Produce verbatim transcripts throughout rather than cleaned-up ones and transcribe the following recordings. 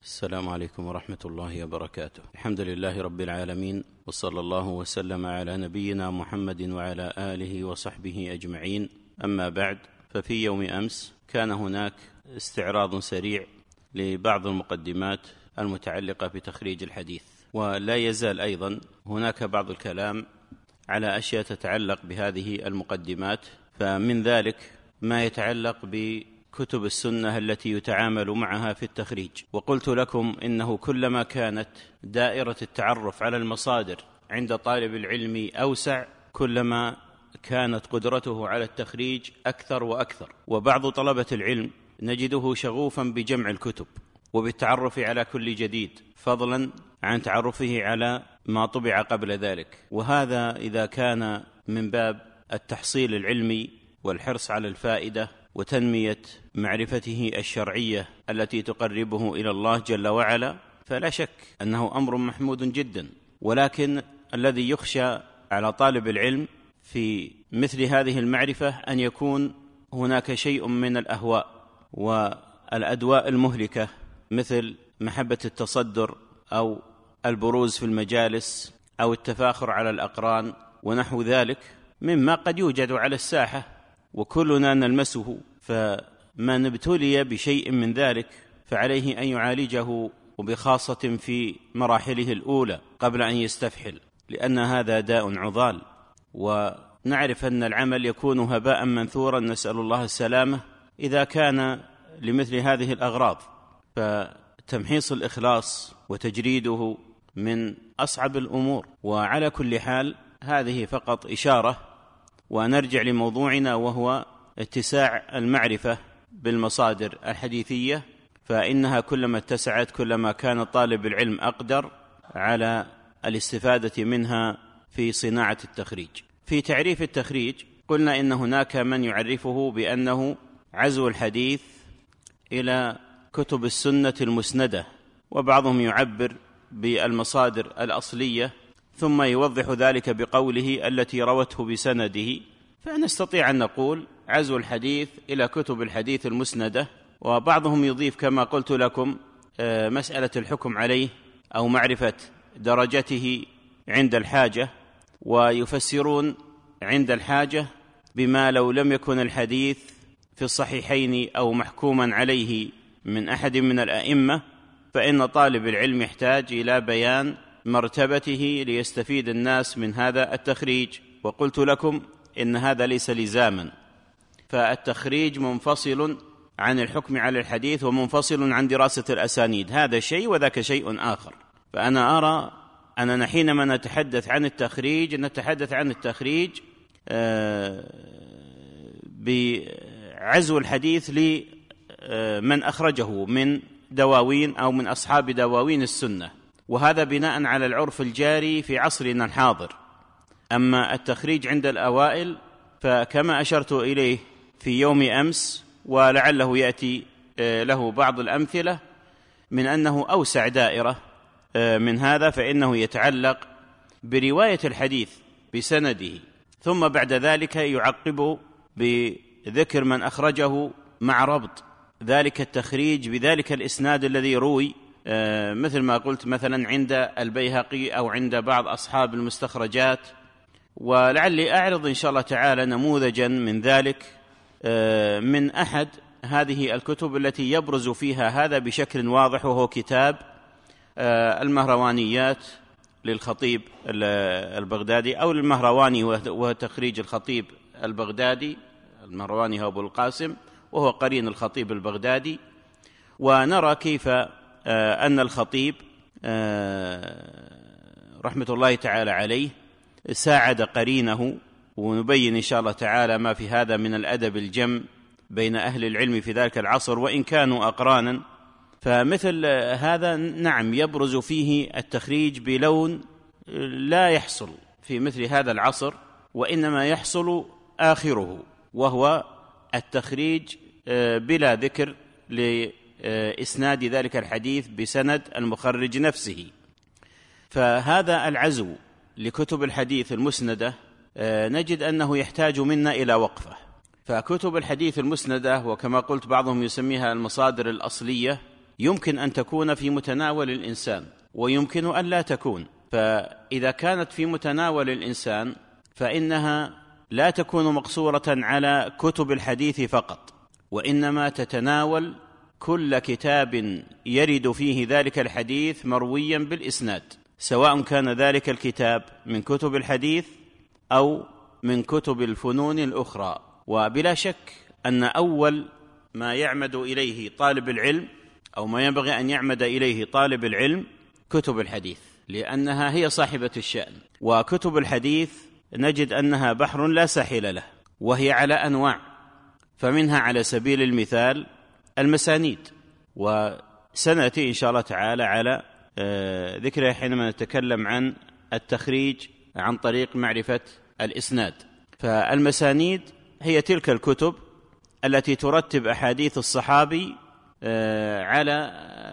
السلام عليكم ورحمة الله وبركاته. الحمد لله رب العالمين، وصلى الله وسلم على نبينا محمد وعلى آله وصحبه أجمعين. أما بعد، ففي يوم أمس كان هناك استعراض سريع لبعض المقدمات المتعلقة بتخريج الحديث، ولا يزال أيضا هناك بعض الكلام على أشياء تتعلق بهذه المقدمات، فمن ذلك ما يتعلق بكتب السنة التي يتعامل معها في التخريج. وقلت لكم إنه كلما كانت دائرة التعرف على المصادر عند طالب العلم أوسع، كلما كانت قدرته على التخريج أكثر وأكثر. وبعض طلبة العلم نجده شغوفا بجمع الكتب وبالتعرف على كل جديد، فضلا عن تعرفه على ما طبع قبل ذلك. وهذا إذا كان من باب التحصيل العلمي والحرص على الفائدة وتنمية معرفته الشرعية التي تقربه إلى الله جل وعلا، فلا شك أنه أمر محمود جدا. ولكن الذي يخشى على طالب العلم في مثل هذه المعرفة أن يكون هناك شيء من الأهواء والأدواء المهلكة، مثل محبة التصدر أو البروز في المجالس أو التفاخر على الأقران ونحو ذلك، مما قد يوجد على الساحة وكلنا نلمسه. فمن ابتلي بشيء من ذلك فعليه أن يعالجه، وبخاصة في مراحله الأولى قبل أن يستفحل، لأن هذا داء عضال. ونعرف أن العمل يكون هباء منثورا، نسأل الله السلامة، إذا كان لمثل هذه الأغراض. فتمحيص الإخلاص وتجريده من أصعب الأمور. وعلى كل حال هذه فقط إشارة، ونرجع لموضوعنا، وهو اتساع المعرفة بالمصادر الحديثية، فإنها كلما اتسعت كلما كان طالب العلم أقدر على الاستفادة منها في صناعة التخريج. في تعريف التخريج قلنا إن هناك من يعرفه بأنه عزو الحديث إلى كتب السنة المسندة، وبعضهم يعبر بالمصادر الأصلية، ثم يوضح ذلك بقوله التي روته بسنده. فنستطيع أن نقول عزو الحديث إلى كتب الحديث المسندة. وبعضهم يضيف كما قلت لكم مسألة الحكم عليه أو معرفة درجته عند الحاجة، ويفسرون عند الحاجة بما لو لم يكن الحديث في الصحيحين أو محكوما عليه من أحد من الأئمة، فإن طالب العلم يحتاج إلى بيان مرتبته ليستفيد الناس من هذا التخريج. وقلت لكم إن هذا ليس لزاما، فالتخريج منفصل عن الحكم على الحديث ومنفصل عن دراسة الأسانيد، هذا شيء وذاك شيء آخر. فأنا أرى أننا حينما نتحدث عن التخريج نتحدث عن التخريج بعزو الحديث لمن أخرجه من دواوين أو من أصحاب دواوين السنة، وهذا بناء على العرف الجاري في عصرنا الحاضر. أما التخريج عند الأوائل فكما أشرت إليه في يوم أمس، ولعله يأتي له بعض الأمثلة، من أنه أوسع دائرة من هذا، فإنه يتعلق برواية الحديث بسنده، ثم بعد ذلك يعقب بذكر من أخرجه مع ربط ذلك التخريج بذلك الإسناد الذي روي، مثل ما قلت مثلا عند البيهقي أو عند بعض أصحاب المستخرجات. ولعلي أعرض إن شاء الله تعالى نموذجا من ذلك من أحد هذه الكتب التي يبرز فيها هذا بشكل واضح، وهو كتاب المهروانيات للخطيب البغدادي، أو المهرواني وهو تخريج الخطيب البغدادي. المهرواني هو أبو القاسم وهو قرين الخطيب البغدادي. ونرى كيف أن الخطيب رحمة الله تعالى عليه ساعد قرينه، ونبين إن شاء الله تعالى ما في هذا من الأدب الجم بين أهل العلم في ذلك العصر وإن كانوا أقرانا. فمثل هذا نعم يبرز فيه التخريج بلون لا يحصل في مثل هذا العصر، وإنما يحصل آخره، وهو التخريج بلا ذكر لإسناد ذلك الحديث بسند المخرج نفسه. فهذا العزو لكتب الحديث المسندة نجد أنه يحتاج منا إلى وقفة. فكتب الحديث المسندة، وكما قلت بعضهم يسميها المصادر الأصلية، يمكن أن تكون في متناول الإنسان ويمكن أن لا تكون. فإذا كانت في متناول الإنسان فإنها لا تكون مقصورة على كتب الحديث فقط، وإنما تتناول كل كتاب يرد فيه ذلك الحديث مرويا بالإسناد، سواء كان ذلك الكتاب من كتب الحديث أو من كتب الفنون الأخرى. وبلا شك أن أول ما يعمد إليه طالب العلم أو ما ينبغي أن يعمد إليه طالب العلم كتب الحديث، لأنها هي صاحبة الشأن. وكتب الحديث نجد أنها بحر لا ساحل له، وهي على أنواع، فمنها على سبيل المثال المسانيد، وسنأتي إن شاء الله تعالى على ذكرها حينما نتكلم عن التخريج عن طريق معرفة الإسناد. فالمسانيد هي تلك الكتب التي ترتب أحاديث الصحابي على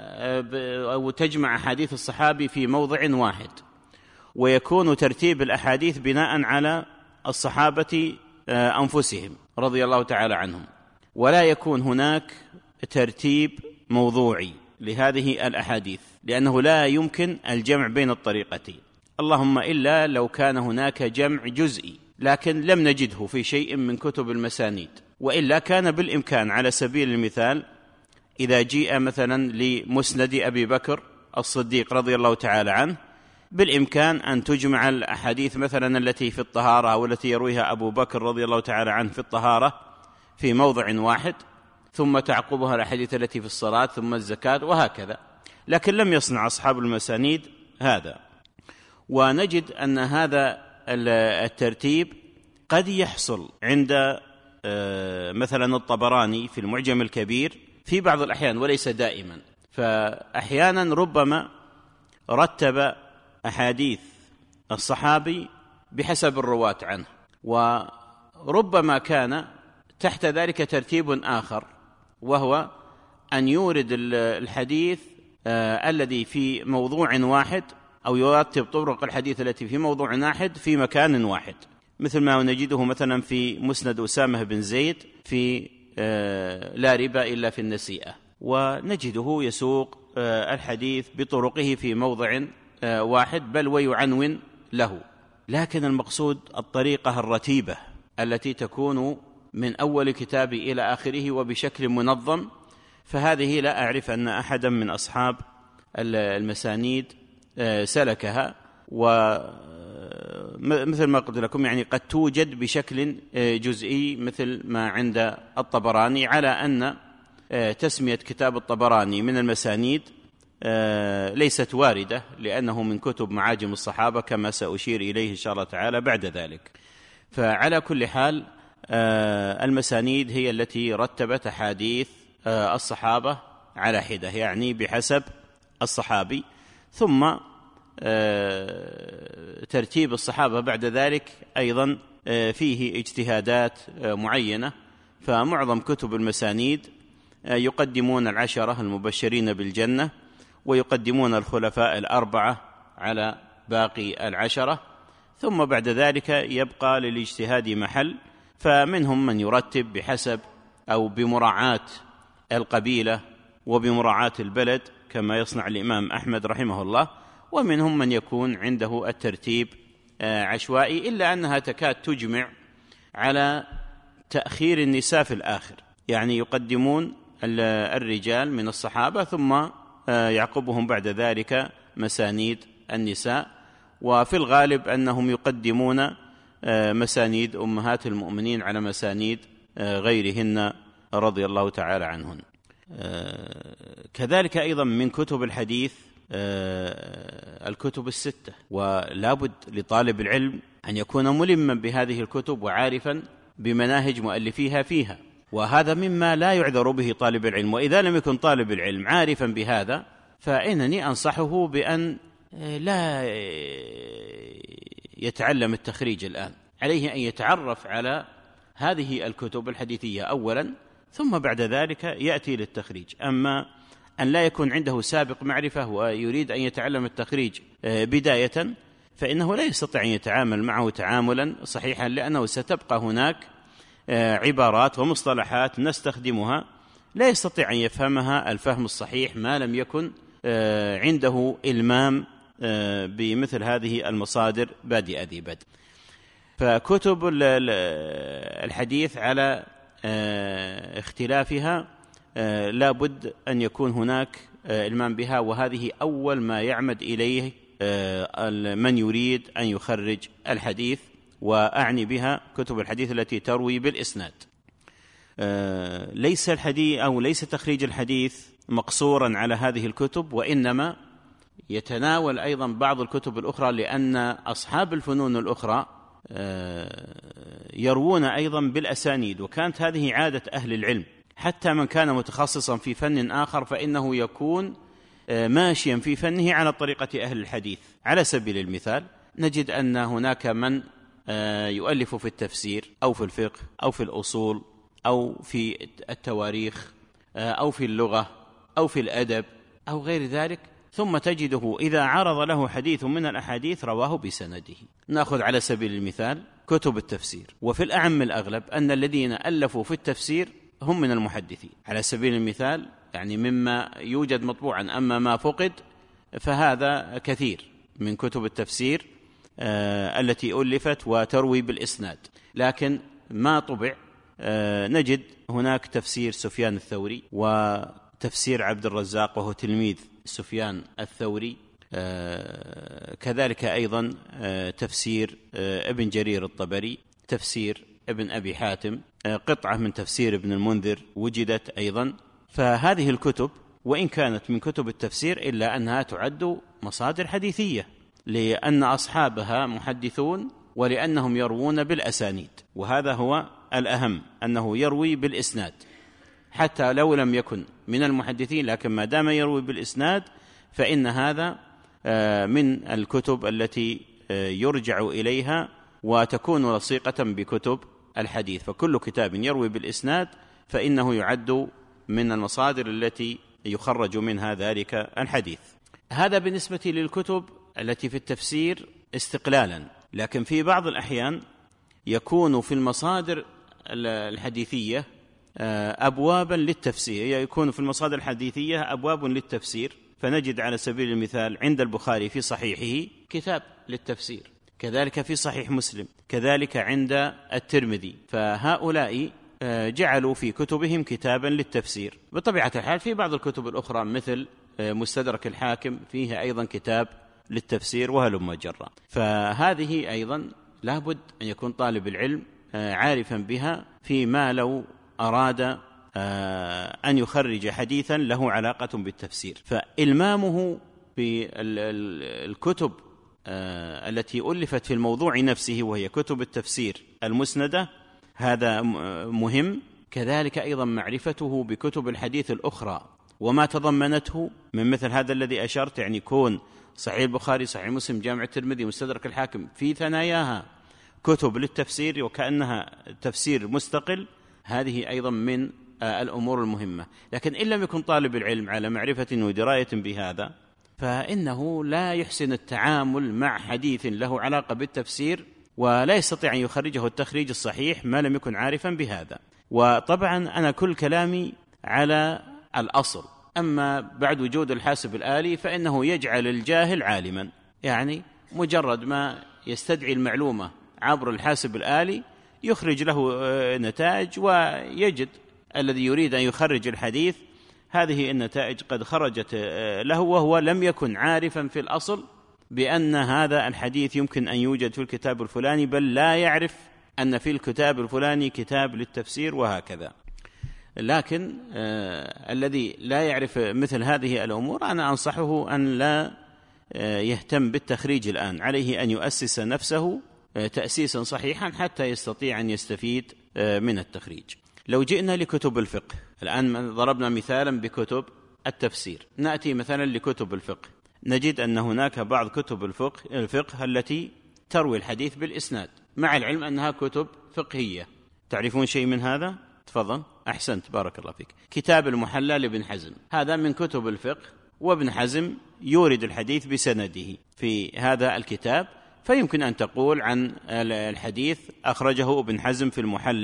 أو تجمع أحاديث الصحابي في موضع واحد، ويكون ترتيب الأحاديث بناء على الصحابة أنفسهم رضي الله تعالى عنهم، ولا يكون هناك ترتيب موضوعي لهذه الأحاديث، لأنه لا يمكن الجمع بين الطريقتين، اللهم إلا لو كان هناك جمع جزئي، لكن لم نجده في شيء من كتب المسانيد. وإلا كان بالإمكان على سبيل المثال إذا جيء مثلا لمسند أبي بكر الصديق رضي الله تعالى عنه، بالإمكان أن تجمع الأحاديث مثلا التي في الطهارة أو التي يرويها أبو بكر رضي الله تعالى عنه في الطهارة في موضع واحد، ثم تعقبها الأحاديث التي في الصلاة، ثم الزكاة، وهكذا. لكن لم يصنع أصحاب المسانيد هذا. ونجد أن هذا الترتيب قد يحصل عند مثلا الطبراني في المعجم الكبير في بعض الأحيان وليس دائما، فأحيانا ربما رتب أحاديث الصحابي بحسب الرواة عنه، وربما كان تحت ذلك ترتيب آخر، وهو أن يورد الحديث الذي في موضوع واحد أو يرتب طرق الحديث التي في موضوع واحد في مكان واحد، مثل ما نجده مثلا في مسند أسامة بن زيد في لا ربا إلا في النسيئة، ونجده يسوق الحديث بطرقه في موضع واحد بل ويعنون له. لكن المقصود الطريقة الرتيبة التي تكون من أول كتاب إلى آخره وبشكل منظم، فهذه لا أعرف أن أحدا من أصحاب المسانيد سلكها، ومثل ما قلت لكم يعني قد توجد بشكل جزئي مثل ما عند الطبراني، على أن تسمية كتاب الطبراني من المسانيد ليست واردة، لأنه من كتب معاجم الصحابة كما سأشير إليه إن شاء الله تعالى بعد ذلك. فعلى كل حال المسانيد هي التي رتبت أحاديث الصحابة على حدة، يعني بحسب الصحابي، ثم ترتيب الصحابة بعد ذلك أيضا فيه اجتهادات معينة. فمعظم كتب المسانيد يقدمون العشرة المبشرين بالجنة، ويقدمون الخلفاء الأربعة على باقي العشرة، ثم بعد ذلك يبقى للاجتهاد محل، فمنهم من يرتب بحسب أو بمراعاة القبيلة وبمراعاة البلد كما يصنع الإمام أحمد رحمه الله، ومنهم من يكون عنده الترتيب عشوائي، إلا أنها تكاد تجمع على تأخير النساء في الآخر، يعني يقدمون الرجال من الصحابة ثم يعقبهم بعد ذلك مسانيد النساء، وفي الغالب أنهم يقدمون مسانيد أمهات المؤمنين على مسانيد غيرهن رضي الله تعالى عنهن. كذلك أيضا من كتب الحديث الكتب الستة، ولا بد لطالب العلم أن يكون ملما بهذه الكتب وعارفا بمناهج مؤلفيها فيها، وهذا مما لا يعذر به طالب العلم. وإذا لم يكن طالب العلم عارفا بهذا فإنني أنصحه بأن لا يتعلم التخريج الآن، عليه أن يتعرف على هذه الكتب الحديثية أولا، ثم بعد ذلك يأتي للتخريج. أما أن لا يكون عنده سابق معرفة ويريد أن يتعلم التخريج بداية، فإنه لا يستطيع أن يتعامل معه تعاملا صحيحا، لأنه ستبقى هناك عبارات ومصطلحات نستخدمها لا يستطيع أن يفهمها الفهم الصحيح ما لم يكن عنده إلمام بمثل هذه المصادر بادئ ذي بدء. فكتب الحديث على اختلافها لا بد أن يكون هناك إلمام بها، وهذه أول ما يعمد إليه من يريد أن يخرج الحديث، وأعني بها كتب الحديث التي تروي بالإسناد. ليس الحديث أو ليس تخريج الحديث مقصورا على هذه الكتب، وإنما يتناول أيضا بعض الكتب الأخرى، لأن أصحاب الفنون الأخرى يروون أيضا بالأسانيد، وكانت هذه عادة أهل العلم. حتى من كان متخصصا في فن آخر فإنه يكون ماشيا في فنه على طريقة أهل الحديث. على سبيل المثال نجد أن هناك من يؤلف في التفسير أو في الفقه أو في الأصول أو في التواريخ أو في اللغة أو في الأدب أو غير ذلك، ثم تجده إذا عرض له حديث من الأحاديث رواه بسنده. نأخذ على سبيل المثال كتب التفسير، وفي الأعم الأغلب أن الذين ألفوا في التفسير هم من المحدثين على سبيل المثال، يعني مما يوجد مطبوعا. أما ما فقد فهذا كثير من كتب التفسير آه التي ألفت وتروي بالإسناد، لكن ما طبع آه نجد هناك تفسير سفيان الثوري وتفسير عبد الرزاق وهو تلميذ سفيان الثوري، آه كذلك أيضا آه تفسير آه ابن جرير الطبري، تفسير ابن أبي حاتم، آه قطعة من تفسير ابن المنذر وجدت أيضا. فهذه الكتب وإن كانت من كتب التفسير إلا أنها تعد مصادر حديثية، لأن أصحابها محدثون ولأنهم يروون بالأسانيد، وهذا هو الأهم، أنه يروي بالإسناد حتى لو لم يكن من المحدثين، لكن ما دام يروي بالإسناد فإن هذا من الكتب التي يرجع إليها وتكون لصيقة بكتب الحديث. فكل كتاب يروي بالإسناد فإنه يعد من المصادر التي يخرج منها ذلك الحديث. هذا بالنسبة للكتب التي في التفسير استقلالا، لكن في بعض الأحيان يكون في المصادر الحديثية أبوابا للتفسير، يكون في المصادر الحديثية أبواب للتفسير. فنجد على سبيل المثال عند البخاري في صحيحه كتاب للتفسير، كذلك في صحيح مسلم، كذلك عند الترمذي. فهؤلاء جعلوا في كتبهم كتابا للتفسير. بطبيعة الحال في بعض الكتب الأخرى مثل مستدرك الحاكم فيه أيضا كتاب للتفسير وهلم جرا. فهذه أيضا لابد أن يكون طالب العلم عارفا بها فيما لو أراد أن يخرج حديثا له علاقة بالتفسير. فإلمامه بالكتب التي ألفت في الموضوع نفسه وهي كتب التفسير المسندة هذا مهم. كذلك أيضا معرفته بكتب الحديث الأخرى وما تضمنته من مثل هذا الذي أشرت، يعني يكون صحيح البخاري، صحيح مسلم، جامع الترمذي، مستدرك الحاكم في ثناياها كتب للتفسير وكأنها تفسير مستقل. هذه أيضا من الأمور المهمة. لكن إن لم يكن طالب العلم على معرفة ودراية بهذا فإنه لا يحسن التعامل مع حديث له علاقة بالتفسير ولا يستطيع أن يخرجه التخريج الصحيح ما لم يكن عارفا بهذا. وطبعا أنا كل كلامي على الأصل، أما بعد وجود الحاسب الآلي فإنه يجعل الجاهل عالما، يعني مجرد ما يستدعي المعلومة عبر الحاسب الآلي يخرج له نتائج، ويجد الذي يريد أن يخرج الحديث هذه النتائج قد خرجت له وهو لم يكن عارفا في الأصل بأن هذا الحديث يمكن أن يوجد في الكتاب الفلاني، بل لا يعرف أن في الكتاب الفلاني كتاب للتفسير وهكذا. لكن آه الذي لا يعرف مثل هذه الأمور أنا أنصحه أن لا آه يهتم بالتخريج الآن، عليه أن يؤسس نفسه آه تأسيسا صحيحا حتى يستطيع أن يستفيد آه من التخريج. لو جئنا لكتب الفقه الآن، ضربنا مثالا بكتب التفسير، نأتي مثلا لكتب الفقه، نجد أن هناك بعض كتب الفقه, الفقه التي تروي الحديث بالإسناد، مع العلم أنها كتب فقهية. تعرفون شيء من هذا؟ تفضل. أحسنت، بارك الله فيك. كتاب المحلى لابن حزم هذا من كتب الفقه، وابن حزم يورد الحديث بسنده في هذا الكتاب، فيمكن أن تقول عن الحديث أخرجه ابن حزم في المحلى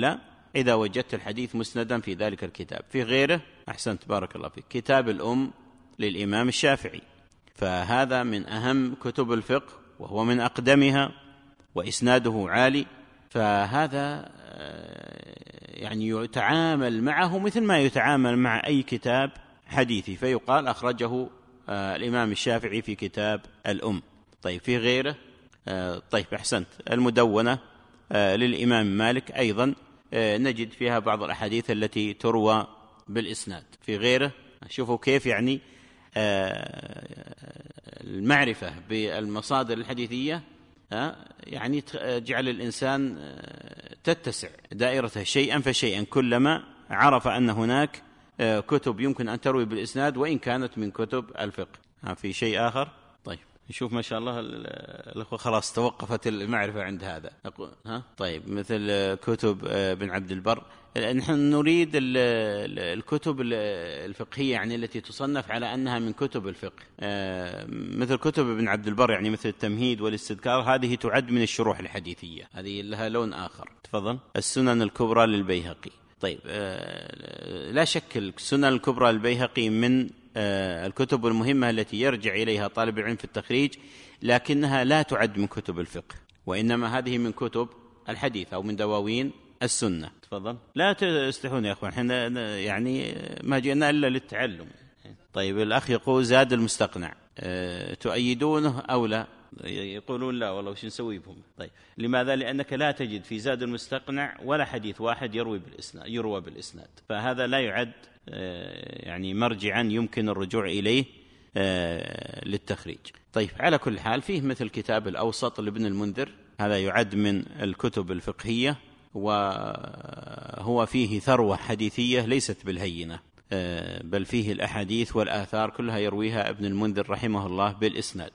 إذا وجدت الحديث مسندا في ذلك الكتاب. في غيره أحسنت بارك الله فيك، كتاب الأم للإمام الشافعي، فهذا من أهم كتب الفقه وهو من أقدمها وإسناده عالي، فهذا يعني يتعامل معه مثل ما يتعامل مع أي كتاب حديثي، فيقال أخرجه الإمام الشافعي في كتاب الأم. طيب في غيره؟ طيب أحسنت، المدونة للإمام مالك أيضا نجد فيها بعض الأحاديث التي تروى بالإسناد. في غيره شوفوا كيف يعني المعرفة بالمصادر الحديثية يعني جعل الإنسان تتسع دائرته شيئا فشيئا كلما عرف أن هناك كتب يمكن أن تروي بالإسناد وإن كانت من كتب الفقه. في شيء آخر؟ طيب نشوف ما شاء الله الأخوة خلاص توقفت المعرفة عند هذا. ها طيب مثل كتب بن عبد البر، نحن نريد الكتب الفقهية يعني التي تصنف على أنها من كتب الفقه، مثل كتب ابن عبد البر يعني مثل التمهيد والاستذكار، هذه تعد من الشروح الحديثية، هذه لها لون آخر. تفضل. السنن الكبرى للبيهقي. طيب لا شك السنن الكبرى للبيهقي من الكتب المهمة التي يرجع إليها طالب العلم في التخريج، لكنها لا تعد من كتب الفقه، وإنما هذه من كتب الحديث أو من دواوين السنة. تفضل. لا تستحون يا أخوان، احنا يعني ما جئنا إلا للتعلم. طيب الأخ يقول زاد المستقنع أه تؤيدونه أو لا؟ يقولون لا والله وش نسوي بهم. طيب لماذا؟ لأنك لا تجد في زاد المستقنع ولا حديث واحد يروي بالإسناد يروى بالإسناد، فهذا لا يعد يعني مرجعا يمكن الرجوع إليه للتخريج. طيب على كل حال فيه مثل كتاب الأوسط لابن المنذر، هذا يعد من الكتب الفقهية، وهو فيه ثروة حديثية ليست بالهينة، بل فيه الأحاديث والآثار كلها يرويها ابن المنذر رحمه الله بالإسناد.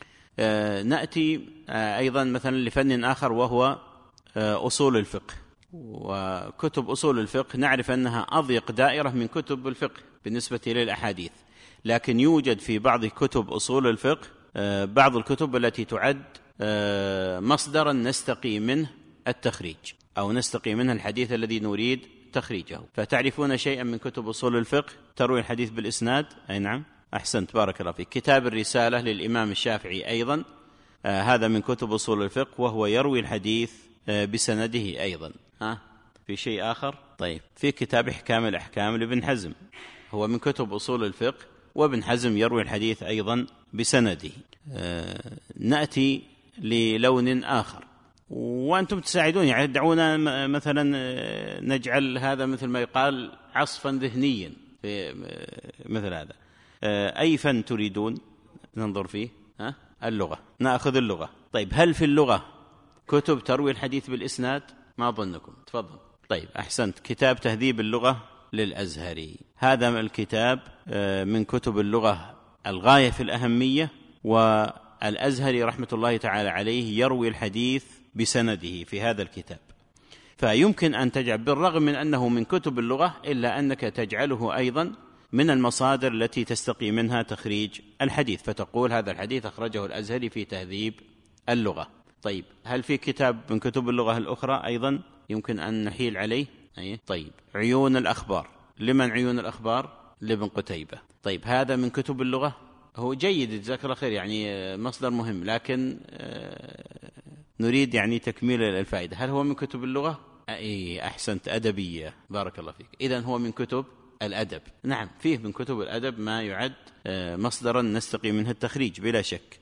نأتي أيضا مثلا لفن آخر وهو أصول الفقه، وكتب أصول الفقه نعرف أنها أضيق دائرة من كتب الفقه بالنسبة للأحاديث، لكن يوجد في بعض كتب أصول الفقه بعض الكتب التي تعد مصدرا نستقي منه التخريج أو نستقي منه الحديث الذي نريد تخريجه. فتعرفون شيئا من كتب أصول الفقه تروي الحديث بالإسناد؟ أي نعم أحسنت بارك الله فيك. كتاب الرسالة للإمام الشافعي أيضا آه هذا من كتب أصول الفقه، وهو يروي الحديث آه بسنده أيضا. ها في شيء آخر؟ طيب في كتاب إحكام الأحكام لابن حزم، هو من كتب أصول الفقه، وابن حزم يروي الحديث أيضا بسنده. آه نأتي للون آخر وأنتم تساعدون، يعني دعونا مثلا نجعل هذا مثل ما يقال عصفا ذهنيا في مثل هذا. أي فن تريدون ننظر فيه؟ ها؟ اللغة، نأخذ اللغة. طيب هل في اللغة كتب تروي الحديث بالإسناد؟ ما أظنكم. تفضل. طيب أحسنت، كتاب تهذيب اللغة للأزهري، هذا الكتاب من كتب اللغة الغاية في الأهمية، والأزهري رحمة الله تعالى عليه يروي الحديث بسنده في هذا الكتاب، فيمكن أن تجعل بالرغم من أنه من كتب اللغة إلا أنك تجعله أيضا من المصادر التي تستقي منها تخريج الحديث، فتقول هذا الحديث أخرجه الأزهري في تهذيب اللغة. طيب هل في كتاب من كتب اللغة الأخرى أيضا يمكن أن نحيل عليه؟ أيه؟ طيب عيون الأخبار، لمن عيون الأخبار؟ لابن قتيبة. طيب هذا من كتب اللغة؟ هو جيد جزاك الله خير، يعني مصدر مهم، لكن نريد يعني تكميل الفائدة. هل هو من كتب اللغة؟ أي أحسنت، أدبية، بارك الله فيك. إذن هو من كتب الأدب. نعم فيه من كتب الأدب ما يعد مصدرا نستقي منه التخريج بلا شك.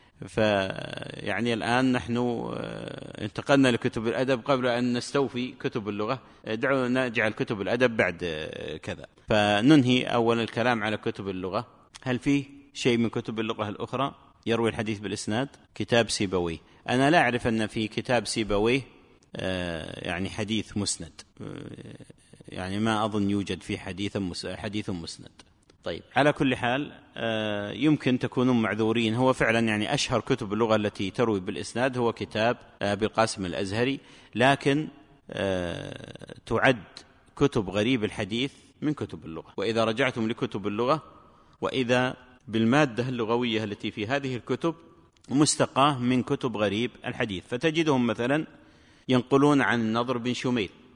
فيعني الآن نحن انتقلنا لكتب الأدب قبل أن نستوفي كتب اللغة، دعونا نجعل كتب الأدب بعد كذا. فننهي أول الكلام على كتب اللغة. هل فيه شيء من كتب اللغة الأخرى يروي الحديث بالإسناد؟ كتاب سيبويه، أنا لا أعرف أن في كتاب سيبويه يعني حديث مسند، يعني ما أظن يوجد فيه حديث حديث مسند. طيب على كل حال يمكن تكونون معذورين، هو فعلا يعني أشهر كتب اللغة التي تروي بالإسناد هو كتاب أبي القاسم الأزهري، لكن تعد كتب غريب الحديث من كتب اللغة. وإذا رجعتم لكتب اللغة وإذا بالمادة اللغوية التي في هذه الكتب مستقاة من كتب غريب الحديث، فتجدهم مثلا ينقلون عن النضر بن شميل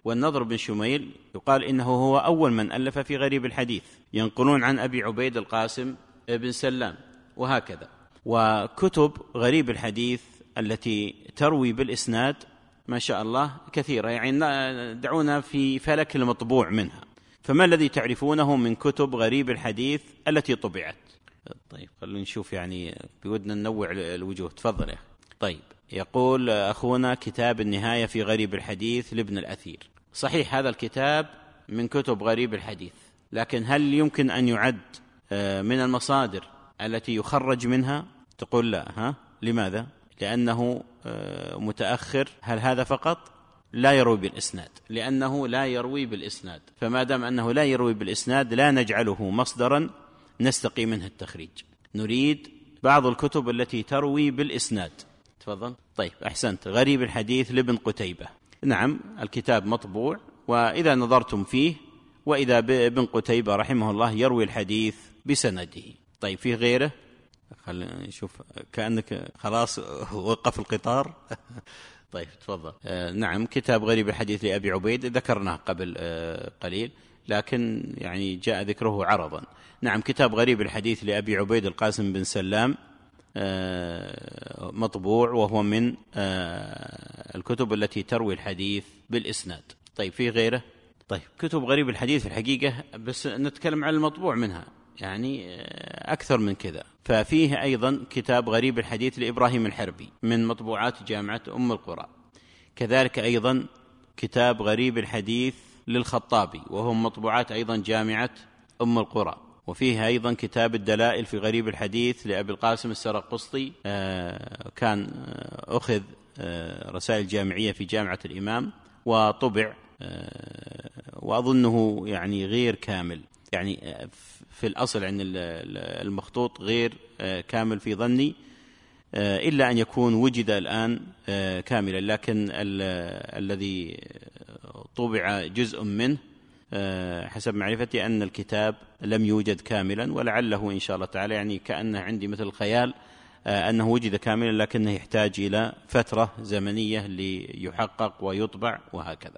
والنضر بن شميل يقال إنه هو أول من ألف في غريب الحديث، ينقلون عن أبي عبيد القاسم بن سلام وهكذا. وكتب غريب الحديث التي تروي بالإسناد ما شاء الله كثيرة، يعني دعونا في فلك المطبوع منها. فما الذي تعرفونه من كتب غريب الحديث التي طبعت؟ طيب خلونا نشوف، يعني بودنا ننوع الوجوه. تفضل يا أخي. طيب يقول أخونا كتاب النهاية في غريب الحديث لابن الأثير. صحيح هذا الكتاب من كتب غريب الحديث، لكن هل يمكن أن يعد من المصادر التي يخرج منها؟ تقول لا. ها لماذا؟ لأنه متأخر. هل هذا فقط؟ لا يروي بالإسناد، لأنه لا يروي بالإسناد، فما دام أنه لا يروي بالإسناد لا نجعله مصدرا نستقي منه التخريج. نريد بعض الكتب التي تروي بالإسناد. تفضل. طيب أحسنت. غريب الحديث لابن قتيبة. نعم الكتاب مطبوع، وإذا نظرتم فيه وإذا ابن قتيبة رحمه الله يروي الحديث بسنده. طيب فيه غيره؟ خلينا نشوف، كأنك خلاص وقف القطار. طيب تفضل. آه نعم كتاب غريب الحديث لأبي عبيد ذكرناه قبل آه قليل، لكن يعني جاء ذكره عرضا. نعم كتاب غريب الحديث لأبي عبيد القاسم بن سلام آه مطبوع، وهو من آه الكتب التي تروي الحديث بالإسناد. طيب في غيره؟ طيب كتب غريب الحديث في الحقيقة بس نتكلم عن المطبوع منها، يعني أكثر من كذا. ففيه أيضا كتاب غريب الحديث لإبراهيم الحربي من مطبوعات جامعة أم القرى. كذلك أيضا كتاب غريب الحديث للخطابي، وهو مطبوعات أيضا جامعة أم القرى. وفيه أيضا كتاب الدلائل في غريب الحديث لأبي القاسم السرقسطي، كان أخذ رسائل جامعية في جامعة الإمام وطبع، وأظنه يعني غير كامل، يعني في الأصل عن المخطوط غير كامل في ظني، إلا أن يكون وجد الآن كاملا، لكن الذي طبع جزء منه حسب معرفتي أن الكتاب لم يوجد كاملا، ولعله إن شاء الله تعالى يعني كأنه عندي مثل الخيال أنه وجد كاملا، لكنه يحتاج إلى فترة زمنية ليحقق ويطبع وهكذا.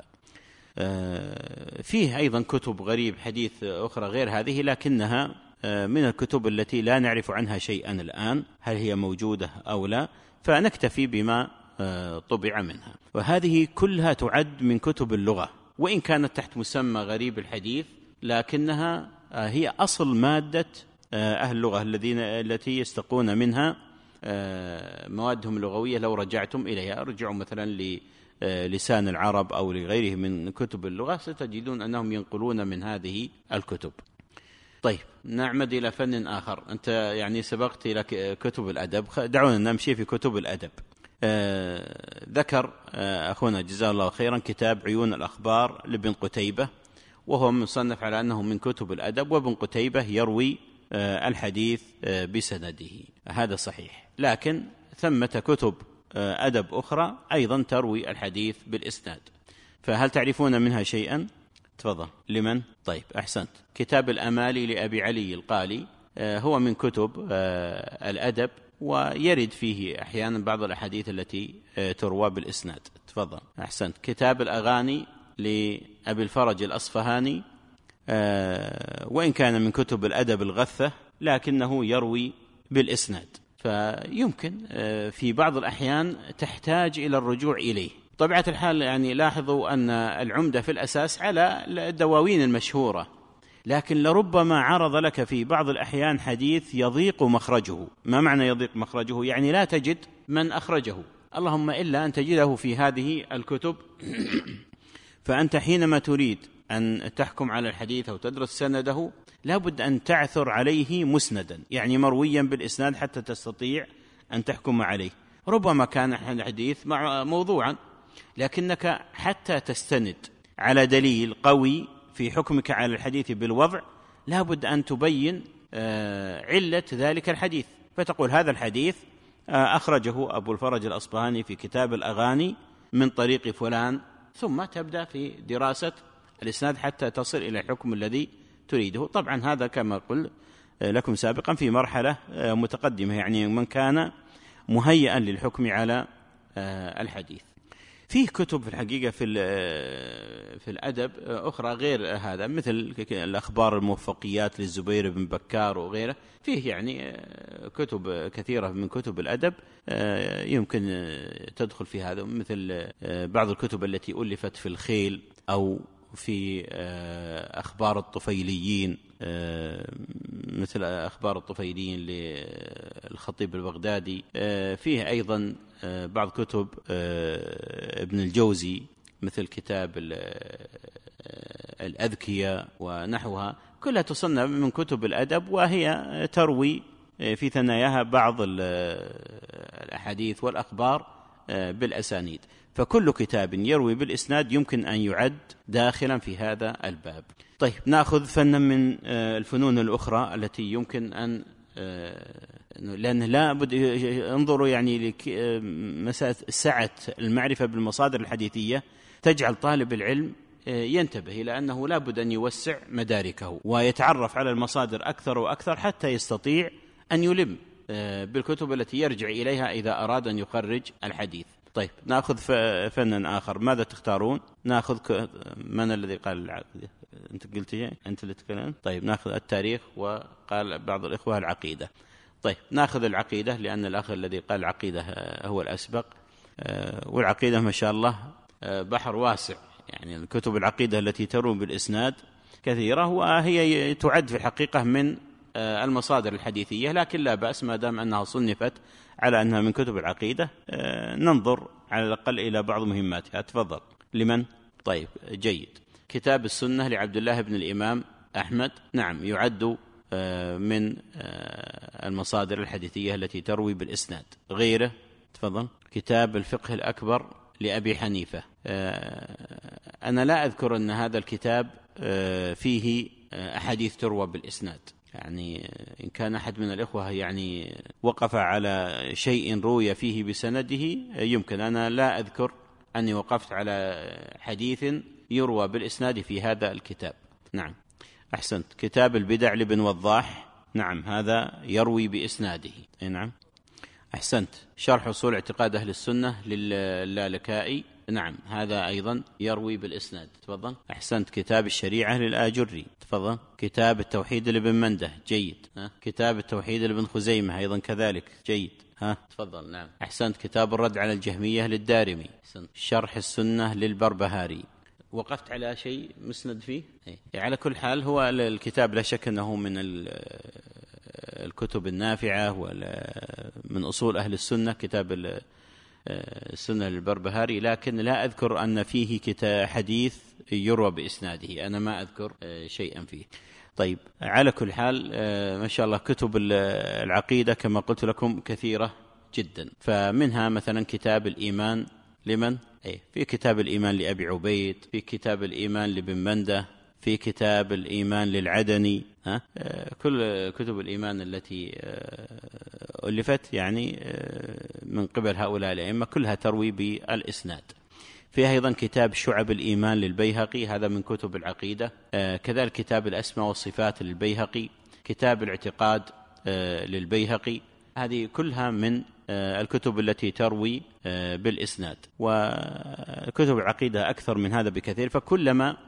فيه أيضا كتب غريب حديث أخرى غير هذه، لكنها من الكتب التي لا نعرف عنها شيئا الآن، هل هي موجودة أو لا، فنكتفي بما طبع منها. وهذه كلها تعد من كتب اللغة، وإن كانت تحت مسمى غريب الحديث، لكنها هي أصل مادة أهل اللغة الذين التي يستقون منها موادهم اللغوية. لو رجعتم إليها، رجعوا مثلا للسان العرب أو لغيره من كتب اللغة، ستجدون أنهم ينقلون من هذه الكتب. طيب نعمد إلى فن آخر. أنت يعني سبقت إلى كتب الأدب، دعونا نمشي في كتب الأدب. آه ذكر آه أخونا جزاه الله خيرا كتاب عيون الأخبار لابن قتيبة، وهو مصنف على أنه من كتب الأدب، وابن قتيبة يروي آه الحديث آه بسنده، هذا صحيح. لكن ثمة كتب آه أدب أخرى أيضا تروي الحديث بالإسناد، فهل تعرفون منها شيئا؟ تفضل. لمن؟ طيب أحسنت. كتاب الأمالي لأبي علي القالي آه هو من كتب آه الأدب، ويرد فيه أحيانا بعض الأحاديث التي تروى بالإسناد. تفضل. أحسنت. كتاب الأغاني لأبي الفرج الأصفهاني، وإن كان من كتب الأدب الغثة لكنه يروي بالإسناد، فيمكن في بعض الأحيان تحتاج إلى الرجوع إليه. طبيعة الحال يعني لاحظوا أن العمدة في الأساس على الدواوين المشهورة، لكن لربما عرض لك في بعض الأحيان حديث يضيق مخرجه. ما معنى يضيق مخرجه؟ يعني لا تجد من أخرجه، اللهم إلا أن تجده في هذه الكتب. فأنت حينما تريد أن تحكم على الحديث أو تدرس سنده لابد أن تعثر عليه مسندا، يعني مرويا بالإسناد، حتى تستطيع أن تحكم عليه. ربما كان الحديث موضوعا، لكنك حتى تستند على دليل قوي في حكمك على الحديث بالوضع لابد أن تبين علة ذلك الحديث، فتقول هذا الحديث أخرجه أبو الفرج الأصبهاني في كتاب الأغاني من طريق فلان، ثم تبدأ في دراسة الإسناد حتى تصل إلى الحكم الذي تريده. طبعا هذا كما قل لكم سابقا في مرحلة متقدمة، يعني من كان مهيئا للحكم على الحديث. فيه كتب في الحقيقة في في الأدب أخرى غير هذا، مثل الأخبار الموفقيات للزبير بن بكار وغيره. فيه يعني كتب كثيرة من كتب الأدب يمكن تدخل في هذا، مثل بعض الكتب التي ألفت في الخيل أو في أخبار الطفيليين، مثل أخبار الطفيليين للخطيب البغدادي. فيه أيضا بعض كتب ابن الجوزي مثل كتاب الأذكية ونحوها، كلها تصنف من كتب الأدب، وهي تروي في ثناياها بعض الأحاديث والأخبار بالأسانيد. فكل كتاب يروي بالإسناد يمكن أن يعد داخلا في هذا الباب. طيب، نأخذ فنا من الفنون الأخرى التي يمكن أن، لأن لا بد انظروا يعني مسألة سعة المعرفة بالمصادر الحديثية تجعل طالب العلم ينتبه إلى أنه لا بد أن يوسع مداركه ويتعرف على المصادر أكثر وأكثر حتى يستطيع أن يلم بالكتب التي يرجع إليها إذا أراد أن يخرج الحديث. طيب، نأخذ فنا آخر. ماذا تختارون؟ نأخذ ك... من الذي قال العقيدة؟ أنت قلت إيه؟ أنت اللي تكلم. طيب، نأخذ التاريخ، وقال بعض الإخوة العقيدة. طيب، نأخذ العقيدة لأن الأخ الذي قال العقيدة هو الأسبق، والعقيدة ما شاء الله بحر واسع، يعني الكتب العقيدة التي تروي بالإسناد كثيرة، وهي تعد في الحقيقة من المصادر الحديثية، لكن لا بأس ما دام أنها صنفت على أنها من كتب العقيدة ننظر على الأقل إلى بعض مهماتها. تفضل. لمن؟ طيب، جيد. كتاب السنة لعبد الله بن الإمام أحمد، نعم، يعد من المصادر الحديثية التي تروي بالإسناد. غيره؟ تفضل. كتاب الفقه الأكبر لأبي حنيفة. أنا لا أذكر أن هذا الكتاب فيه أحاديث تروى بالإسناد، يعني إن كان أحد من الإخوة يعني وقف على شيء روي فيه بسنده يمكن. أنا لا أذكر أني وقفت على حديث يروى بالإسناد في هذا الكتاب. نعم، أحسنت. كتاب البدع لابن وضاح، نعم، هذا يروي بإسناده. نعم، أحسنت. شرح أصول اعتقاد أهل السنة للالكائي، نعم، هذا أيضا يروي بالإسناد. تفضل. أحسنت. كتاب الشريعة للآجري. تفضل. كتاب التوحيد لابن منده، جيد. ها. كتاب التوحيد لابن خزيمة أيضا كذلك، جيد. ها. تفضل. نعم، أحسنت. كتاب الرد على الجهمية للدارمي. أحسنت. شرح السنة للبربهاري. وقفت على شيء مسند فيه؟ أي. على كل حال هو الكتاب لا شك أنه من الكتب النافعة ومن أصول أهل السنة، كتاب السنة للبربهاري، لكن لا أذكر أن فيه كتاب حديث يروى بإسناده، أنا ما أذكر شيئا فيه. طيب، على كل حال ما شاء الله كتب العقيدة كما قلت لكم كثيرة جدا. فمنها مثلا كتاب الإيمان لمن؟ أي، في كتاب الإيمان لأبي عبيد، في كتاب الإيمان لابن منده، في كتاب الإيمان للعدني. ها؟ كل كتب الإيمان التي ألفت يعني من قبل هؤلاء الأئمة كلها تروي بالإسناد. فيها أيضا كتاب شعب الإيمان للبيهقي، هذا من كتب العقيدة. كذلك كتاب الأسماء والصفات للبيهقي، كتاب الاعتقاد للبيهقي، هذه كلها من الكتب التي تروي بالإسناد. وكتب العقيدة أكثر من هذا بكثير. فكلما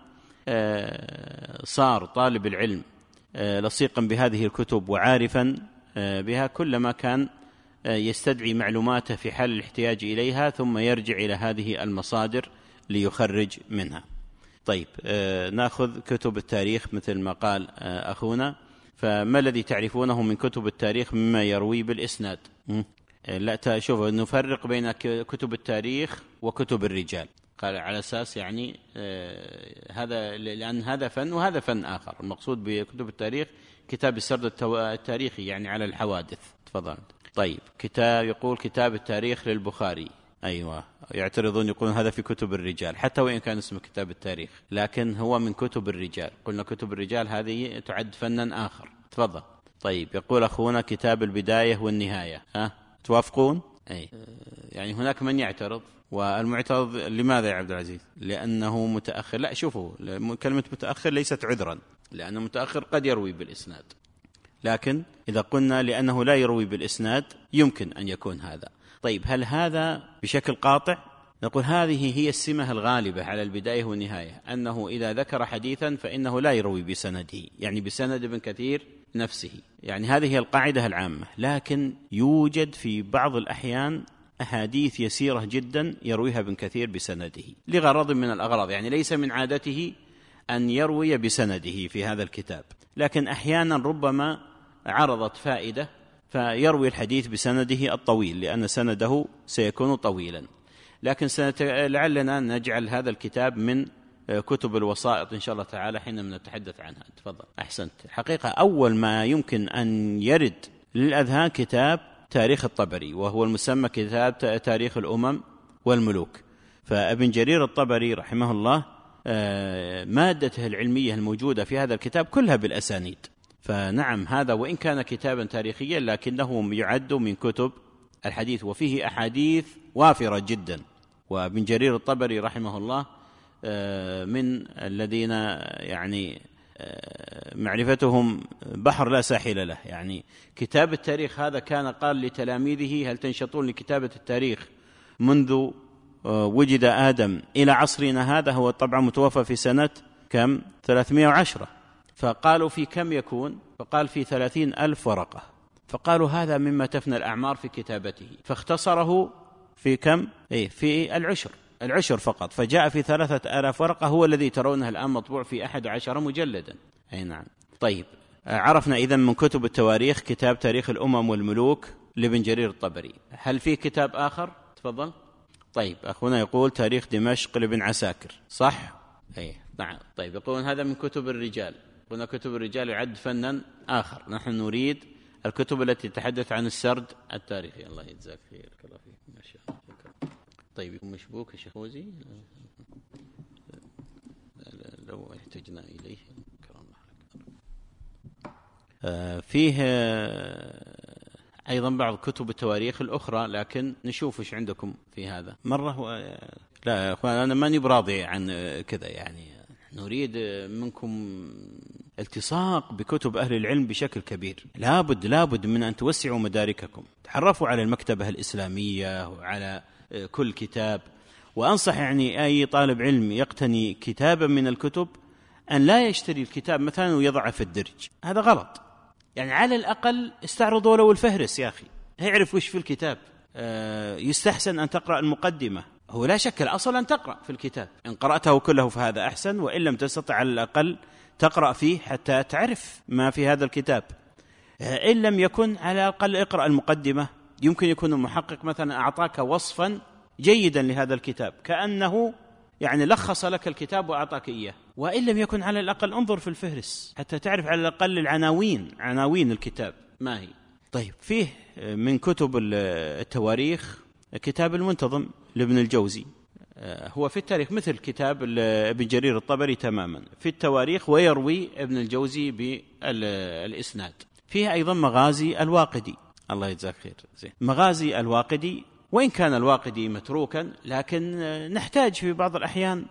صار طالب العلم لصيقا بهذه الكتب وعارفا بها كلما كان يستدعي معلوماته في حال الاحتياج إليها، ثم يرجع إلى هذه المصادر ليخرج منها. طيب، نأخذ كتب التاريخ مثل ما قال أخونا. فما الذي تعرفونه من كتب التاريخ مما يروي بالإسناد؟ لا، شوف، نفرق بين كتب التاريخ وكتب الرجال، قال على أساس يعني آه هذا، لأن هذا فن وهذا فن آخر. المقصود بكتب التاريخ كتاب السرد التاريخي يعني على الحوادث. تفضل. طيب، كتاب يقول كتاب التاريخ للبخاري، أيوة، يعترضون يقولون هذا في كتب الرجال، حتى وإن كان اسمه كتاب التاريخ، لكن هو من كتب الرجال. قلنا كتب الرجال هذه تعد فنا آخر. تفضل. طيب، يقول أخونا كتاب البداية والنهاية، ها، توافقون؟ أي. يعني هناك من يعترض، والمعترض لماذا يا عبد العزيز؟ لأنه متأخر. لا، شوفوا، كلمة متأخر ليست عذرا، لأنه متأخر قد يروي بالإسناد، لكن إذا قلنا لأنه لا يروي بالإسناد يمكن أن يكون هذا. طيب، هل هذا بشكل قاطع؟ نقول هذه هي السمة الغالبة على البداية والنهاية، أنه إذا ذكر حديثا فإنه لا يروي بسنده، يعني بسند ابن كثير نفسه، يعني هذه هي القاعدة العامة. لكن يوجد في بعض الأحيان أحاديث يسيرة جدا يرويها ابن كثير بسنده لغرض من الأغراض، يعني ليس من عادته أن يروي بسنده في هذا الكتاب، لكن أحيانا ربما عرضت فائدة فيروي الحديث بسنده الطويل لأن سنده سيكون طويلا. لكن لعلنا نجعل هذا الكتاب من كتب الوسائط إن شاء الله تعالى حينما نتحدث عنها. تفضل. أحسنت. حقيقة أول ما يمكن أن يرد للأذهان كتاب تاريخ الطبري، وهو المسمى كتاب تاريخ الأمم والملوك. فابن جرير الطبري رحمه الله مادته العلمية الموجودة في هذا الكتاب كلها بالأسانيد. فنعم هذا وإن كان كتابا تاريخيا لكنه يعد من كتب الحديث، وفيه أحاديث وافرة جدا. وابن جرير الطبري رحمه الله من الذين يعني معرفتهم بحر لا ساحل له، يعني كتاب التاريخ هذا كان قال لتلاميذه: هل تنشطون لكتابة التاريخ منذ وجد آدم إلى عصرنا هذا؟ هو طبعا متوفى في سنة كم؟ ثلاثمائة وعشرة. فقالوا في كم يكون؟ فقال في ثلاثين ألف ورقة. فقالوا هذا مما تفنى الأعمار في كتابته، فاختصره في كم؟ إيه في العشر العشر فقط، فجاء في ثلاثة آلاف ورقة، هو الذي ترونه الآن مطبوع في أحد عشر مجلدا. أي نعم. طيب عرفنا إذن من كتب التواريخ كتاب تاريخ الأمم والملوك لابن جرير الطبري. هل في كتاب آخر؟ تفضل. طيب أخونا يقول تاريخ دمشق لابن عساكر، صح؟ أي نعم. طيب يقولون هذا من كتب الرجال، قلنا كتب الرجال يعد فنا آخر. نحن نريد الكتب التي تتحدث عن السرد التاريخي. الله يجزاك خير. الله فيك. ما شاء الله. طيب يكون مشبوك يا شيخ فوزي لو احتجنا إليه. آه فيه آه أيضا بعض كتب التواريخ الأخرى، لكن نشوف إيش عندكم في هذا. مرة هو لا يا أخوان أنا ماني براضي عن كذا، يعني نريد منكم التصاق بكتب أهل العلم بشكل كبير. لابد لابد من أن توسعوا مدارككم، تعرفوا على المكتبة الإسلامية وعلى كل كتاب. وأنصح يعني أي طالب علم يقتني كتابا من الكتب أن لا يشتري الكتاب مثلا ويضعه في الدرج، هذا غلط. يعني على الأقل استعرضوا له الفهرس يا أخي، يعرف وش في الكتاب. أه يستحسن أن تقرأ المقدمة. هو لا شك الأصل أن تقرأ في الكتاب، إن قرأته كله فهذا أحسن، وإن لم تستطع على الأقل تقرأ فيه حتى تعرف ما في هذا الكتاب. أه إن لم يكن على الأقل اقرأ المقدمة. يمكن يكون المحقق مثلا أعطاك وصفا جيدا لهذا الكتاب، كأنه يعني لخص لك الكتاب وأعطاك إياه. وإن لم يكن على الأقل انظر في الفهرس حتى تعرف على الأقل العناوين، عناوين الكتاب ما هي. طيب فيه من كتب التواريخ كتاب المنتظم لابن الجوزي، هو في التاريخ مثل كتاب ابن جرير الطبري تماما في التواريخ، ويروي ابن الجوزي بالإسناد. فيه أيضا مغازي الواقدي، الله يجزاك خير. زين. مغازي الواقدي وإن كان الواقدي متروكا، لكن نحتاج في بعض الأحيان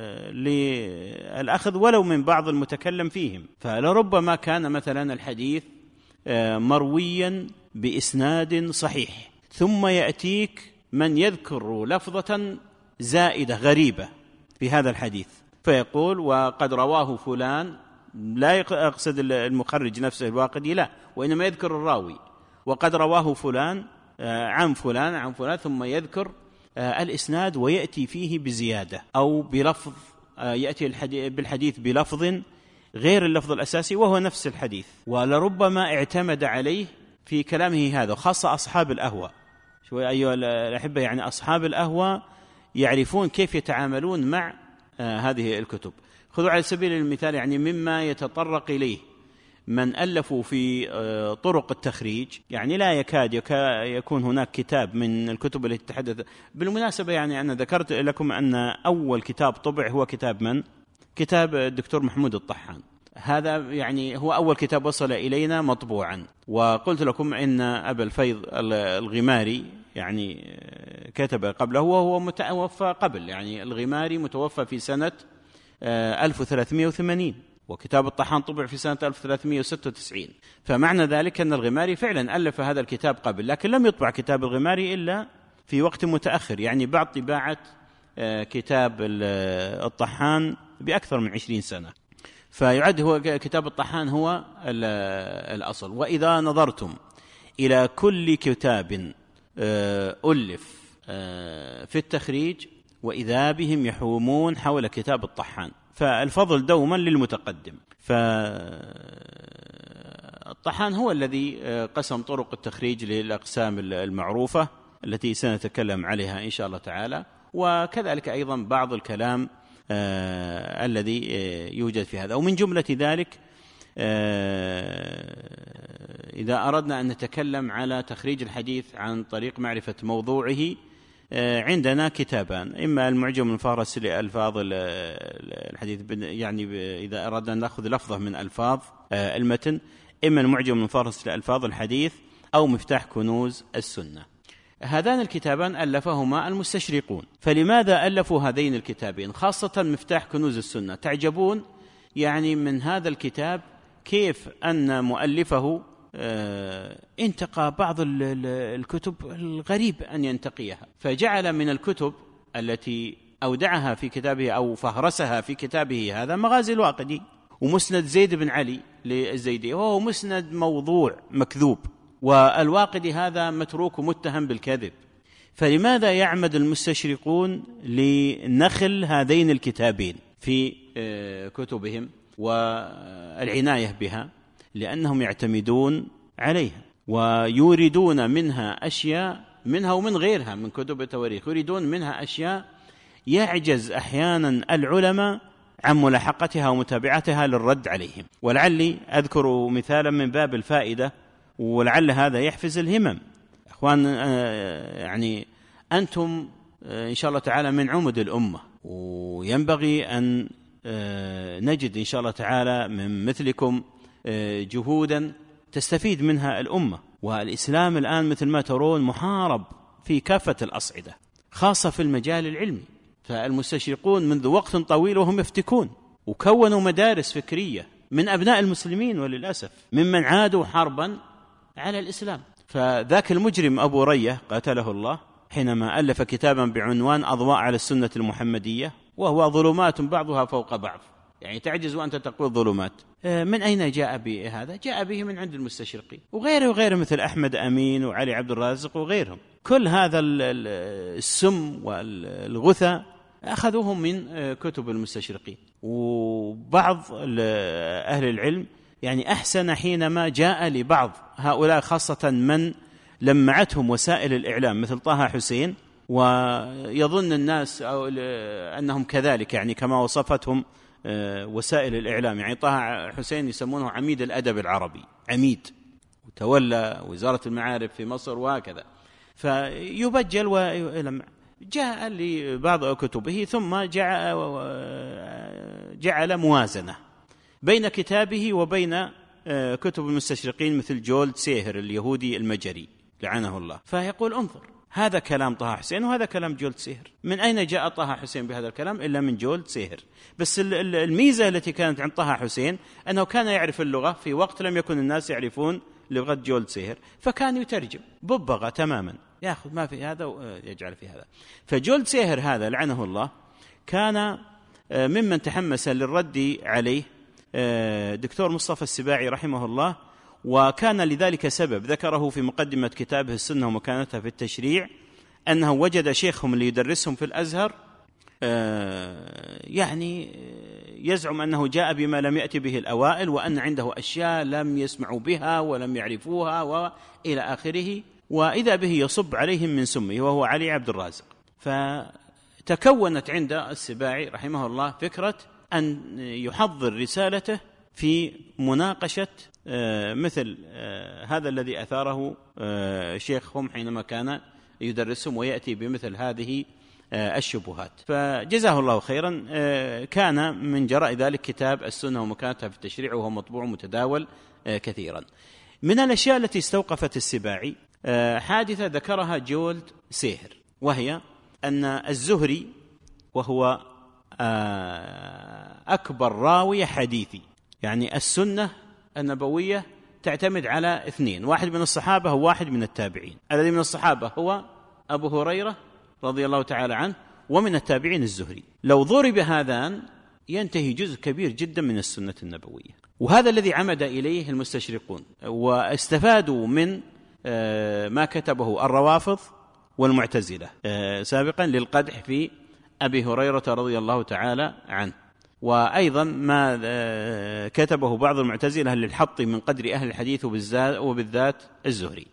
للأخذ ولو من بعض المتكلم فيهم. فلربما كان مثلا الحديث مرويا بإسناد صحيح، ثم يأتيك من يذكر لفظة زائدة غريبة في هذا الحديث فيقول وقد رواه فلان، لا يقصد المخرج نفسه الواقدي، لا، وإنما يذكر الراوي وقد رواه فلان عن فلان عن فلان، ثم يذكر الإسناد ويأتي فيه بزيادة أو بلفظ، يأتي بالحديث بلفظ غير اللفظ الأساسي وهو نفس الحديث. ولربما اعتمد عليه في كلامه هذا، خاصة أصحاب الأهوى. شوي أيها الأحبة، يعني أصحاب الأهوى يعرفون كيف يتعاملون مع هذه الكتب. خذوا على سبيل المثال يعني مما يتطرق إليه من ألفوا في طرق التخريج، يعني لا يكاد يكون هناك كتاب من الكتب التي تتحدث. بالمناسبة يعني أنا ذكرت لكم أن أول كتاب طبع هو كتاب من؟ كتاب الدكتور محمود الطحان. هذا يعني هو أول كتاب وصل إلينا مطبوعا. وقلت لكم إن أبا الفيض الغماري يعني كتب قبله وهو متوفى قبل، يعني الغماري متوفى في سنة ألف وثلاثمائة وثمانين، وكتاب الطحان طبع في سنة ألف وثلاثمائة وستة وتسعين. فمعنى ذلك أن الغماري فعلا ألف هذا الكتاب قبل، لكن لم يطبع كتاب الغماري إلا في وقت متأخر، يعني بعد طباعة كتاب الطحان بأكثر من عشرين سنة، فيعد هو كتاب الطحان هو الأصل. وإذا نظرتم إلى كل كتاب ألف في التخريج وإذا بهم يحومون حول كتاب الطحان، فالفضل دوما للمتقدم. فالطحان هو الذي قسم طرق التخريج للأقسام المعروفة التي سنتكلم عليها إن شاء الله تعالى، وكذلك أيضا بعض الكلام آه الذي آه يوجد في هذا. ومن جملة ذلك آه إذا أردنا أن نتكلم على تخريج الحديث عن طريق معرفة موضوعه، آه عندنا كتابان: إما المعجم المفهرس لألفاظ الحديث، يعني إذا أردنا أن نأخذ لفظة من ألفاظ آه المتن، إما المعجم المفهرس لألفاظ الحديث أو مفتاح كنوز السنة. هذان الكتابان ألفهما المستشرقون. فلماذا ألفوا هذين الكتابين، خاصة مفتاح كنوز السنة؟ تعجبون يعني من هذا الكتاب كيف أن مؤلفه انتقى بعض الكتب الغريب أن ينتقيها، فجعل من الكتب التي أودعها في كتابه أو فهرسها في كتابه هذا مغازي الواقدي ومسند زيد بن علي للزيدي، وهو مسند موضوع مكذوب، والواقدي هذا متروك متهم بالكذب. فلماذا يعمد المستشرقون لنخل هذين الكتابين في كتبهم والعناية بها؟ لأنهم يعتمدون عليها ويوردون منها أشياء، منها ومن غيرها من كتب التواريخ، يريدون منها أشياء يعجز أحيانا العلماء عن ملاحقتها ومتابعتها للرد عليهم. ولعلي أذكر مثالا من باب الفائدة، ولعل هذا يحفز الهمم. أخوان، يعني أنتم إن شاء الله تعالى من عمد الأمة، وينبغي أن نجد إن شاء الله تعالى من مثلكم جهودا تستفيد منها الأمة. والإسلام الآن مثل ما ترون محارب في كافة الأصعدة، خاصة في المجال العلمي. فالمستشرقون منذ وقت طويل وهم يفتكون، وكونوا مدارس فكرية من أبناء المسلمين وللأسف ممن عادوا حربا على الإسلام. فذاك المجرم أبو رية قاتله الله حينما ألف كتابا بعنوان أضواء على السنة المحمدية، وهو ظلمات بعضها فوق بعض، يعني تعجز وأنت تقول ظلمات. من أين جاء بهذا؟ جاء به من عند المستشرقين وغيره وغيره، مثل أحمد أمين وعلي عبد الرازق وغيرهم. كل هذا السم والغثى أخذوهم من كتب المستشرقين. وبعض أهل العلم يعني أحسن حينما جاء لبعض هؤلاء، خاصة من لمعتهم وسائل الإعلام مثل طه حسين، ويظن الناس أو أنهم كذلك، يعني كما وصفتهم وسائل الإعلام. يعني طه حسين يسمونه عميد الأدب العربي، عميد، وتولى وزارة المعارف في مصر وهكذا، فيبجل ويلمع. جاء لبعض كتبه ثم جعل موازنة بين كتابه وبين كتب المستشرقين مثل جولد سيهر اليهودي المجري لعنه الله، فيقول انظر، هذا كلام طه حسين وهذا كلام جولد سيهر. من أين جاء طه حسين بهذا الكلام إلا من جولد سيهر؟ بس الميزة التي كانت عند طه حسين أنه كان يعرف اللغة في وقت لم يكن الناس يعرفون لغة جولد سيهر، فكان يترجم ببغة تماما، يأخذ ما في هذا ويجعل في هذا. فجولد سيهر هذا لعنه الله كان ممن تحمس للرد عليه دكتور مصطفى السباعي رحمه الله، وكان لذلك سبب ذكره في مقدمة كتابه السنة ومكانتها في التشريع، أنه وجد شيخهم اللي يدرسهم في الأزهر يعني يزعم أنه جاء بما لم يأتي به الأوائل، وأن عنده أشياء لم يسمعوا بها ولم يعرفوها وإلى آخره، وإذا به يصب عليهم من سمه وهو علي عبد الرازق. فتكونت عند السباعي رحمه الله فكرة أن يحضر رسالته في مناقشة مثل هذا الذي أثاره شيخهم حينما كان يدرسهم ويأتي بمثل هذه الشبهات. فجزاه الله خيرا. كان من جراء ذلك كتاب السنة ومكانتها في التشريع، وهو مطبوع متداول كثيرا. من الأشياء التي استوقفت السباعي حادثة ذكرها جولد سيهر، وهي أن الزهري وهو أكبر راوي حديثي، يعني السنة النبوية تعتمد على اثنين، واحد من الصحابة وواحد من التابعين. الذي من الصحابة هو أبو هريرة رضي الله تعالى عنه، ومن التابعين الزهري. لو ضرب هذان ينتهي جزء كبير جدا من السنة النبوية، وهذا الذي عمد إليه المستشرقون واستفادوا من ما كتبه الروافض والمعتزلة سابقا للقدح في أبي هريرة رضي الله تعالى عنه، وأيضا ما كتبه بعض المعتزلة للحط من قدر أهل الحديث وبالذات الزهري.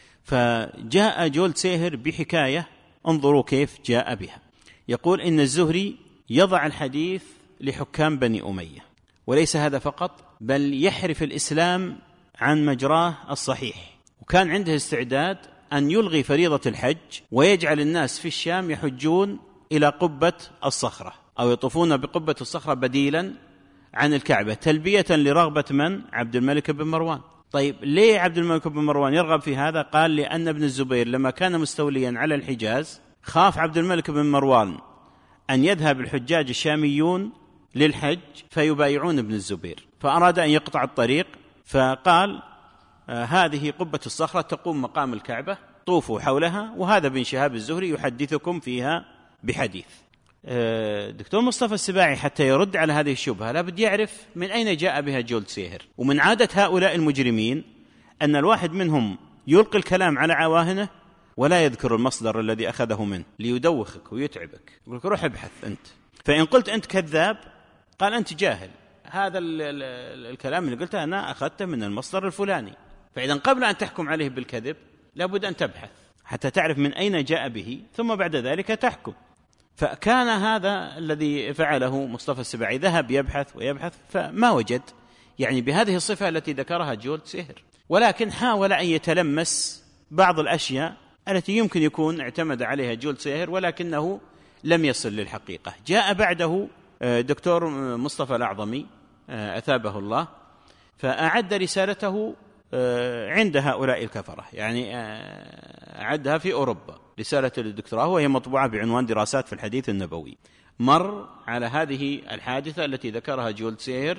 فجاء جولدسيهر بحكاية، انظروا كيف جاء بها. يقول إن الزهري يضع الحديث لحكام بني أمية، وليس هذا فقط، بل يحرف الإسلام عن مجراه الصحيح، وكان عنده استعداد أن يلغي فريضة الحج ويجعل الناس في الشام يحجون إلى قبة الصخرة أو يطوفون بقبة الصخرة بديلا عن الكعبة، تلبية لرغبة من؟ عبد الملك بن مروان. طيب ليه عبد الملك بن مروان يرغب في هذا؟ قال لأن ابن الزبير لما كان مستوليا على الحجاز خاف عبد الملك بن مروان أن يذهب الحجاج الشاميون للحج فيبايعون ابن الزبير، فأراد أن يقطع الطريق، فقال آه هذه قبة الصخرة تقوم مقام الكعبة، طوفوا حولها، وهذا بن شهاب الزهري يحدثكم فيها بحديث. آه دكتور مصطفى السباعي حتى يرد على هذه الشبهة لابد يعرف من أين جاء بها جولدسيهر. ومن عادة هؤلاء المجرمين أن الواحد منهم يلقي الكلام على عواهنه ولا يذكر المصدر الذي أخذه منه ليدوخك ويتعبك، يقول لك روح ابحث أنت، فإن قلت أنت كذاب قال أنت جاهل، هذا ال ال الكلام اللي قلته أنا أخذته من المصدر الفلاني. فإذا قبل أن تحكم عليه بالكذب لابد أن تبحث حتى تعرف من أين جاء به، ثم بعد ذلك تحكم. فكان هذا الذي فعله مصطفى السباعي، ذهب يبحث ويبحث فما وجد يعني بهذه الصفة التي ذكرها جولدسيهر، ولكن حاول أن يتلمس بعض الأشياء التي يمكن يكون اعتمد عليها جولدسيهر ولكنه لم يصل للحقيقة. جاء بعده دكتور مصطفى الأعظمي أثابه الله، فأعد رسالته عند هؤلاء الكفرة، يعني أعدها في أوروبا، رسالة الدكتوراه، وهي مطبوعة بعنوان دراسات في الحديث النبوي. مر على هذه الحادثة التي ذكرها جولدسيهر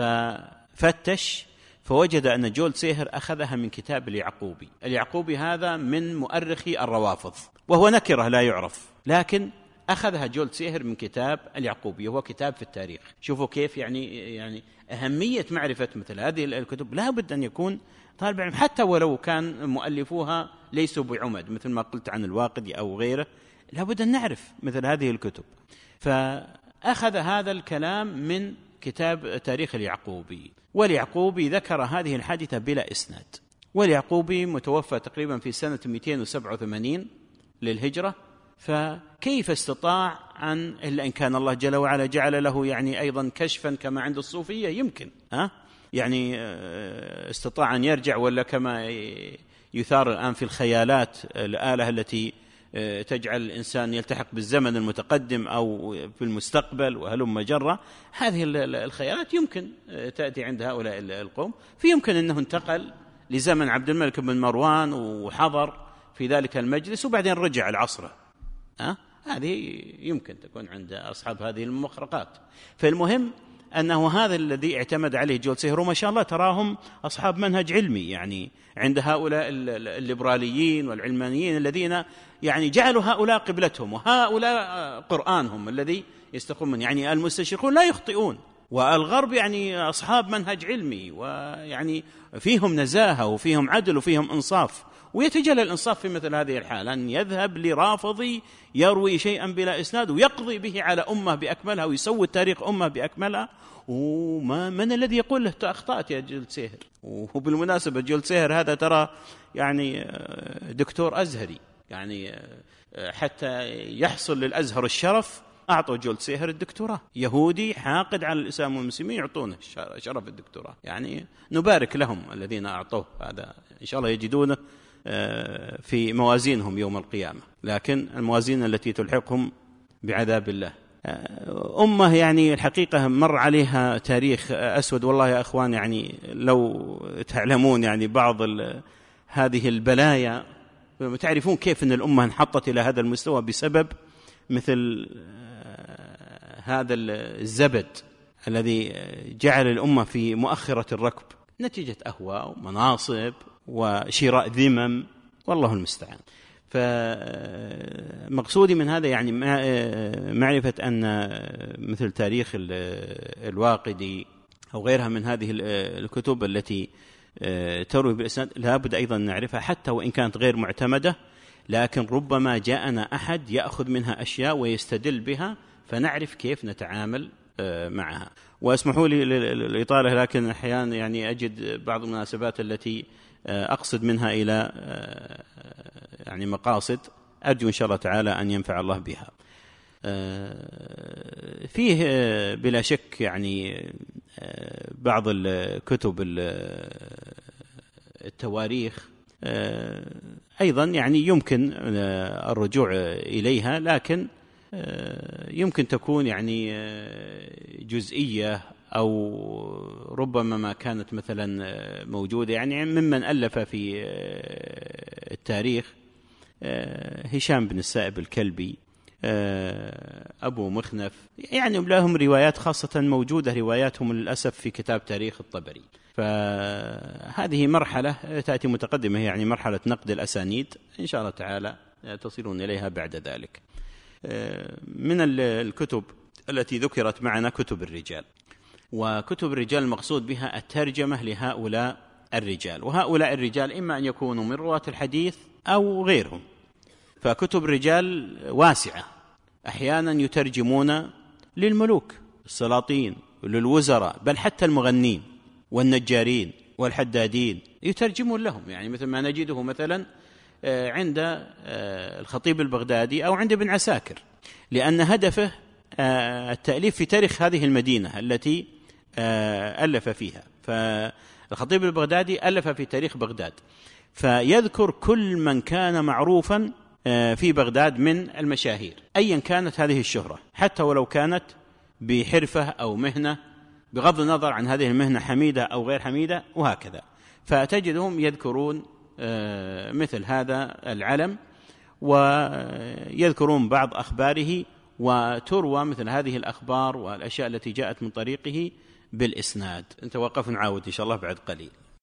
ففتش فوجد أن جولدسيهر أخذها من كتاب اليعقوبي. اليعقوبي هذا من مؤرخي الروافض وهو نكرة لا يعرف، لكن أخذها جولدسيهر من كتاب اليعقوبي وهو كتاب في التاريخ. شوفوا كيف يعني يعني أهمية معرفة مثل هذه الكتب، لا بد أن يكون طالب علم حتى ولو كان مؤلفوها ليسوا بعمد مثل ما قلت عن الواقدي أو غيره، لا بد أن نعرف مثل هذه الكتب. فأخذ هذا الكلام من كتاب تاريخ اليعقوبي، واليعقوبي ذكر هذه الحادثة بلا إسناد، واليعقوبي متوفى تقريبا في سنة مئتين وسبعة وثمانين للهجرة، فكيف استطاع أن إلا إن كان الله جل وعلا جعل له يعني أيضا كشفا كما عند الصوفية يمكن ها يعني استطاع أن يرجع، ولا كما يثار الآن في الخيالات الآلة التي تجعل الإنسان يلتحق بالزمن المتقدم أو في المستقبل وهلم جرة، هذه الخيالات يمكن تأتي عند هؤلاء القوم، فيمكن أنه انتقل لزمن عبد الملك بن مروان وحضر في ذلك المجلس وبعدين رجع العصر، أه؟ هذه يمكن تكون عند أصحاب هذه المخرقات. فالمهم أنه هذا الذي اعتمد عليه جولدسيهر، وما شاء الله تراهم أصحاب منهج علمي، يعني عند هؤلاء الليبراليين والعلمانيين الذين يعني جعلوا هؤلاء قبلتهم وهؤلاء قرآنهم الذي يستقون، يعني المستشرقون لا يخطئون، والغرب يعني أصحاب منهج علمي ويعني فيهم نزاهة وفيهم عدل وفيهم إنصاف، ويتجلى الإنصاف في مثل هذه الحال أن يذهب لرافضي يروي شيئا بلا إسناد ويقضي به على أمة بأكملها ويسوي تاريخ أمة بأكملها، وما من الذي يقول له أخطأت يا جولدسيهر؟ وبالمناسبة جولدسيهر هذا ترى يعني دكتور أزهري، يعني حتى يحصل للأزهر الشرف أعطوا جولدسيهر الدكتوراه، يهودي حاقد على الإسلام والمسلمين يعطونه شرف الدكتوراه، يعني نبارك لهم الذين أعطوه، هذا إن شاء الله يجدونه في موازينهم يوم القيامة، لكن الموازين التي تلحقهم بعذاب الله. أمة يعني الحقيقة مر عليها تاريخ أسود والله يا أخوان، يعني لو تعلمون يعني بعض هذه البلايا تعرفون كيف أن الأمة انحطت إلى هذا المستوى بسبب مثل هذا الزبد الذي جعل الأمة في مؤخرة الركب نتيجة أهواء ومناصب وشراء ذمم، والله المستعان. فمقصودي من هذا يعني معرفة أن مثل تاريخ الواقدي أو غيرها من هذه الكتب التي تروي بالإسناد لابد أيضا نعرفها، حتى وإن كانت غير معتمدة، لكن ربما جاءنا أحد يأخذ منها أشياء ويستدل بها، فنعرف كيف نتعامل معها. واسمحوا لي الإطالة، لكن أحيانا يعني أجد بعض المناسبات التي أقصد منها إلى يعني مقاصد أرجو إن شاء الله تعالى أن ينفع الله بها. فيه بلا شك يعني بعض الكتب التواريخ أيضا يعني يمكن الرجوع إليها، لكن يمكن تكون يعني جزئية أو ربما ما كانت مثلا موجودة. يعني ممن ألف في التاريخ هشام بن السائب الكلبي، أبو مخنف، يعني لهم روايات خاصة موجودة رواياتهم للأسف في كتاب تاريخ الطبري. فهذه مرحلة تأتي متقدمة، يعني مرحلة نقد الأسانيد، إن شاء الله تعالى تصلون إليها بعد ذلك. من الكتب التي ذكرت معنا كتب الرجال، وكتب الرجال المقصود بها الترجمة لهؤلاء الرجال، وهؤلاء الرجال إما أن يكونوا من رواة الحديث أو غيرهم. فكتب الرجال واسعة، أحيانا يترجمون للملوك، السلاطين، للوزراء، بل حتى المغنين والنجارين والحدادين يترجمون لهم، يعني مثل ما نجده مثلا عند الخطيب البغدادي أو عند ابن عساكر، لأن هدفه التأليف في تاريخ هذه المدينة التي ألف فيها. فالخطيب البغدادي ألف في تاريخ بغداد، فيذكر كل من كان معروفا في بغداد من المشاهير أيا كانت هذه الشهرة، حتى ولو كانت بحرفة أو مهنة، بغض النظر عن هذه المهنة حميدة أو غير حميدة، وهكذا. فتجدهم يذكرون مثل هذا العلم ويذكرون بعض أخباره، وتروى مثل هذه الأخبار والأشياء التي جاءت من طريقه بالإسناد. نتوقف نعاود إن شاء الله بعد قليل.